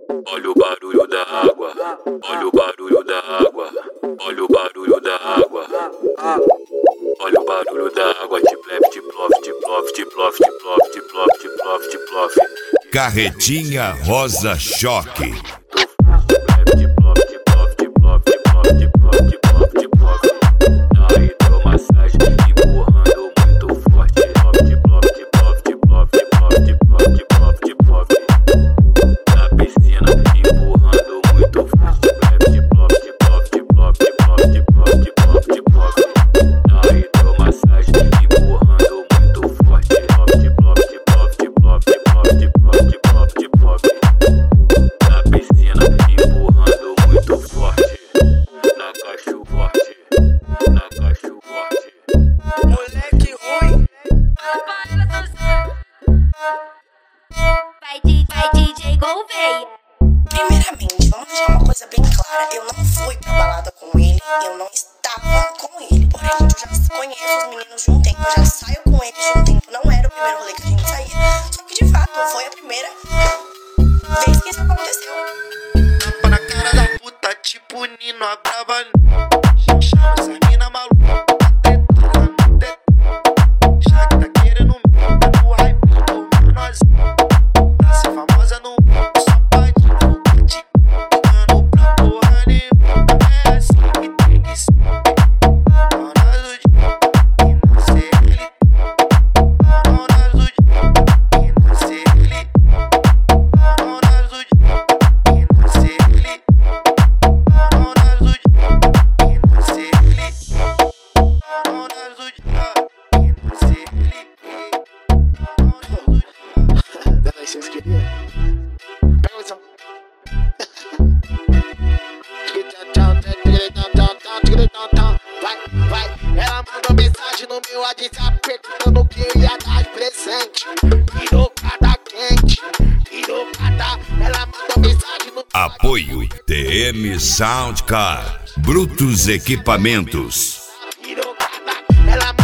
Olha o barulho da água, olha o barulho da água, olha o barulho da água. Olha o barulho da água, tiplof, tiplof, tiplof, tiplof, tiplof, tiplof, tiplof, tiplof. Carretinha Rosa Choque. Vai DJ Gouveia. Primeiramente, vamos deixar uma coisa bem clara. Eu não fui pra balada com ele, eu não estava com ele. Porém, eu já conheço os meninos de um tempo, eu já saio com eles de um tempo. Não era o primeiro rolê que a gente saía. Só que de fato, não foi a primeira vez que isso aconteceu. Tapa na cara da puta, tipo Nino, a brava. Chama essa mina maluca. Já que tá querendo o hype do nós. Pra ser famosa no só pode te dando pra porra nenhuma. É assim que tem que ser. Dona do dia e nascer ele. Dona do dia e nascer ele. Dona do dia e nascer ele. Dona do dia e nascer ele. Dona do dia e nascer ele. Dá licença, querida. Pega a lição. Vai. Ela mandou mensagem no meu WhatsApp perguntando o que eu ia dar de presente. Pirocada quente, pirocada. Ela mandou mensagem no Apoio TM Soundcar. Brutos Equipamentos. pirocada. Ela